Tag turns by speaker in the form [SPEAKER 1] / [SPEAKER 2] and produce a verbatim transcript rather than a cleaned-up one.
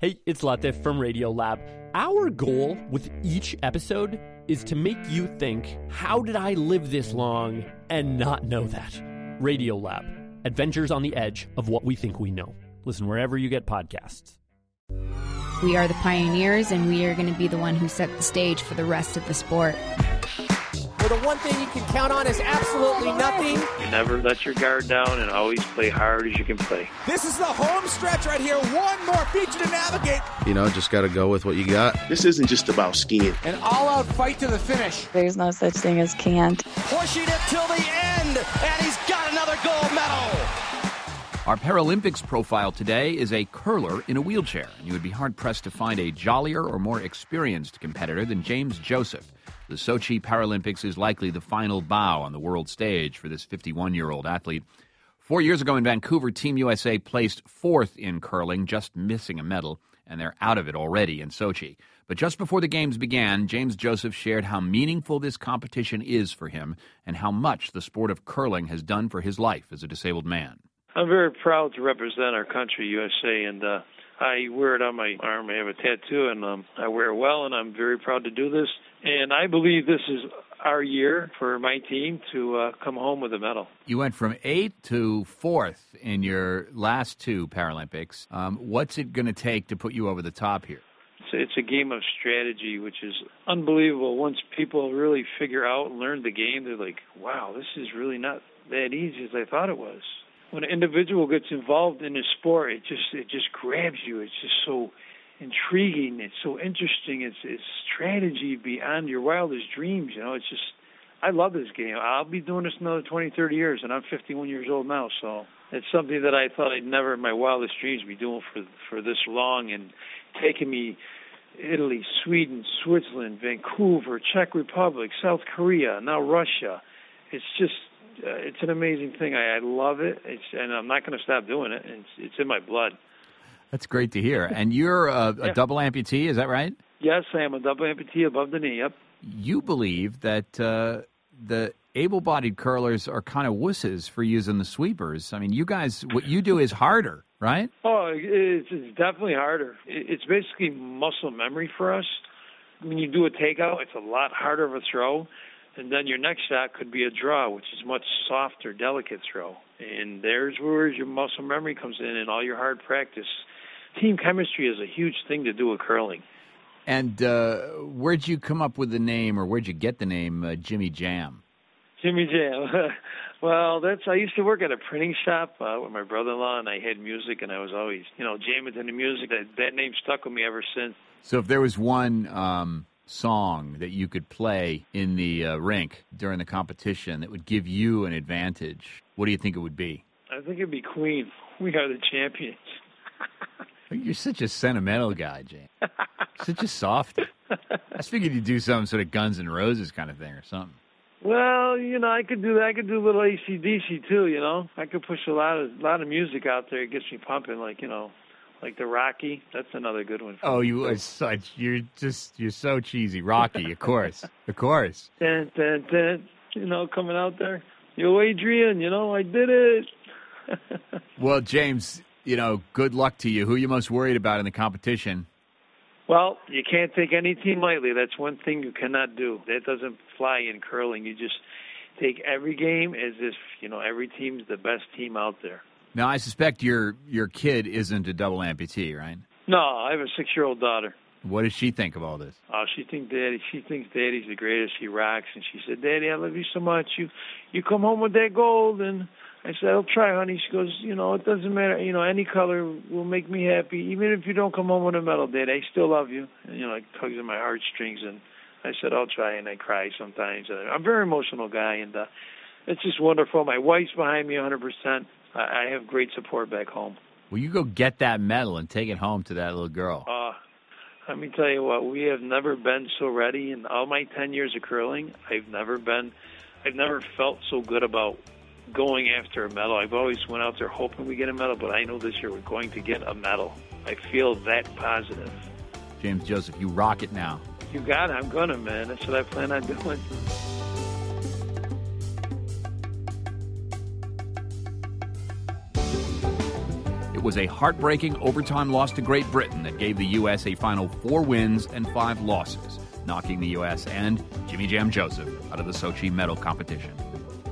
[SPEAKER 1] Hey, it's Latif from Radiolab. Our goal with each episode is to make you think, how did I live this long and not know that? Radiolab, adventures on the edge of what we think we know. Listen wherever you get podcasts.
[SPEAKER 2] We are the pioneers, and we are going to be the one who set the stage for the rest of the sport.
[SPEAKER 3] Well, the one thing you can count on is absolutely nothing.
[SPEAKER 4] You never let your guard down and always play hard as you can play.
[SPEAKER 3] This is the home stretch right here. One more feature to navigate.
[SPEAKER 5] You know, just got to go with what you got.
[SPEAKER 6] This isn't just about skiing.
[SPEAKER 3] An all-out fight to the finish.
[SPEAKER 7] There's no such thing as can't.
[SPEAKER 3] Pushing it till the end, and he's got another gold medal.
[SPEAKER 8] Our Paralympics profile today is a curler in a wheelchair. And you would be hard-pressed to find a jollier or more experienced competitor than James Joseph. The Sochi Paralympics is likely the final bow on the world stage for this fifty-one-year-old athlete. Four years ago in Vancouver, Team U S A placed fourth in curling, just missing a medal, and they're out of it already in Sochi. But just before the games began, James Joseph shared how meaningful this competition is for him and how much the sport of curling has done for his life as a disabled man.
[SPEAKER 4] I'm very proud to represent our country, U S A, and uh, I wear it on my arm. I have a tattoo, and um, I wear it well, and I'm very proud to do this. And I believe this is our year for my team to uh, come home with a medal.
[SPEAKER 8] You went from eighth to fourth in your last two Paralympics. Um, what's it going to take to put you over the top here?
[SPEAKER 4] It's, it's a game of strategy, which is unbelievable. Once people really figure out and learn the game, they're like, wow, this is really not that easy as I thought it was. When an individual gets involved in a sport, it just it just grabs you. It's just so intriguing. It's so interesting. It's it's strategy beyond your wildest dreams. You know, it's just, I love this game. I'll be doing this another twenty, thirty years, and I'm fifty-one years old now. So it's something that I thought I'd never in my wildest dreams be doing for for this long, and taking me Italy, Sweden, Switzerland, Vancouver, Czech Republic, South Korea, now Russia. It's just, uh, it's an amazing thing. I, I love it, it's, and I'm not going to stop doing it. It's, it's in my blood.
[SPEAKER 8] That's great to hear. And you're a, a
[SPEAKER 4] yeah.
[SPEAKER 8] double amputee, is that right?
[SPEAKER 4] Yes, I am a double amputee above the knee, yep.
[SPEAKER 8] You believe that uh, the able-bodied curlers are kind of wusses for using the sweepers. I mean, you guys, what you do is harder, right?
[SPEAKER 4] Oh, it's, it's definitely harder. It's basically muscle memory for us. When you do a takeout, it's a lot harder of a throw. And then your next shot could be a draw, which is much softer, delicate throw. And there's where your muscle memory comes in and all your hard practice. Team chemistry is a huge thing to do with curling.
[SPEAKER 8] And uh, where'd you come up with the name, or where'd you get the name uh, Jimmy Jam?
[SPEAKER 4] Jimmy Jam. Well, that's I used to work at a printing shop uh, with my brother-in-law, and I had music, and I was always, you know, jamming to the music. That, that name stuck with me ever since.
[SPEAKER 8] So if there was one um, song that you could play in the uh, rink during the competition that would give you an advantage, what do you think it would be?
[SPEAKER 4] I think it'd be Queen. We are the champions.
[SPEAKER 8] You're such a sentimental guy, James. Such a softie. I just figured you'd do some sort of Guns N' Roses kind of thing or something.
[SPEAKER 4] Well, you know, I could do that. I could do a little A C D C too, you know. I could push a lot of lot of music out there. It gets me pumping, like, you know, like the Rocky. That's another good one.
[SPEAKER 8] Oh, you are such, you're just, you're so cheesy. Rocky, of course. Of course.
[SPEAKER 4] Dun, dun, dun, you know, coming out there. Yo, Adrian, you know, I did it.
[SPEAKER 8] Well, James, you know, good luck to you. Who are you most worried about in the competition?
[SPEAKER 4] Well, you can't take any team lightly. That's one thing you cannot do. That doesn't fly in curling. You just take every game as if, you know, every team's the best team out there.
[SPEAKER 8] Now, I suspect your your kid isn't a double amputee, right?
[SPEAKER 4] No, I have a six-year-old daughter.
[SPEAKER 8] What does she think of all this?
[SPEAKER 4] Oh, she thinks Daddy. She thinks Daddy's the greatest. She rocks, and she said, "Daddy, I love you so much. You, you come home with that gold." And I said, "I'll try, honey." She goes, "You know, it doesn't matter. You know, any color will make me happy. Even if you don't come home with a medal, Daddy, I still love you." And, you know, it tugs at my heartstrings. And I said, "I'll try," and I cry sometimes. I'm a very emotional guy, and uh, it's just wonderful. My wife's behind me one hundred percent. I have great support back home.
[SPEAKER 8] Well, you go get that medal and take it home to that little girl.
[SPEAKER 4] Uh, let me tell you what, we have never been so ready. In all my ten years of curling, I've never been, I've never felt so good about going after a medal. I've always went out there hoping we get a medal, but I know this year we're going to get a medal. I feel that positive.
[SPEAKER 8] James Joseph, you rock it now.
[SPEAKER 4] You got it. I'm going to, man. That's what I plan on doing.
[SPEAKER 8] was a heartbreaking overtime loss to Great Britain that gave the U S a final four wins and five losses, knocking the U S and Jimmy Jam Joseph out of the Sochi medal competition.